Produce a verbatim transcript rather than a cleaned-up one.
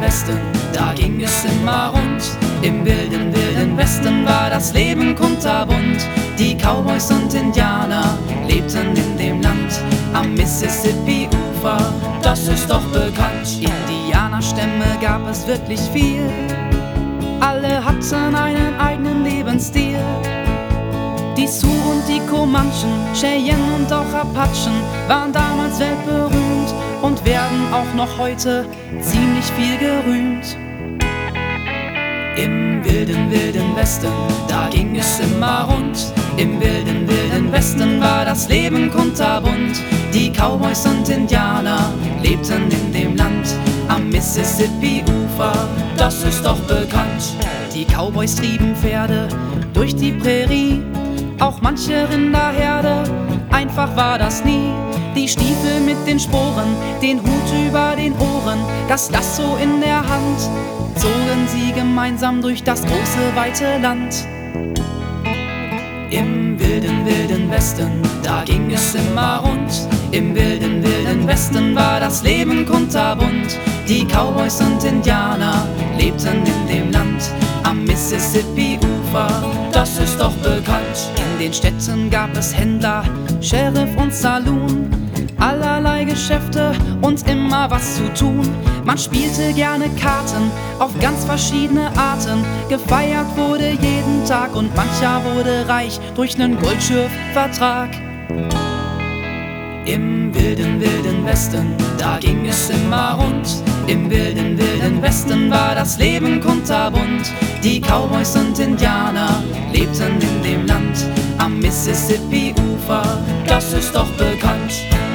Westen, da ging es immer rund. Im wilden, wilden Westen war das Leben kunterbunt. Die Cowboys und Indianer lebten in dem Land am Mississippi-Ufer, das ist doch bekannt. Indianerstämme gab es wirklich viel, alle hatten einen eigenen Lebensstil. Die Sioux und die Comanchen, Cheyenne und auch Apachen waren damals weltberühmt und werden auch noch heute ziemlich viel gerühmt. Im wilden, wilden Westen, da ging es immer rund. Im wilden, wilden Westen war das Leben kunterbunt. Die Cowboys und Indianer lebten in dem Land am Mississippi-Ufer, das ist doch bekannt. Die Cowboys trieben Pferde durch die Prärie, auch manche Rinderherde, einfach war das nie. Die Stiefel mit den Sporen, den Hut über den Ohren, das Lasso in der Hand, zogen sie gemeinsam durch das große, weite Land. Im wilden, wilden Westen, da ging es immer rund. Im wilden, wilden Westen war das Leben kunterbunt. Die Cowboys und Indianer lebten in dem Land am Mississippi-Ufer, das ist doch bekannt. In den Städten gab es Händler, Sheriff und Saloon, allerlei Geschäfte und immer was zu tun. Man spielte gerne Karten auf ganz verschiedene Arten. Gefeiert wurde jeden Tag und mancher wurde reich durch nen Goldschürfvertrag. Im wilden, wilden Westen, da ging es immer rund. Im wilden, wilden Westen war das Leben kunterbunt. Die Cowboys und Indianer lebten in dem Land am Mississippi-Ufer, das ist doch bekannt.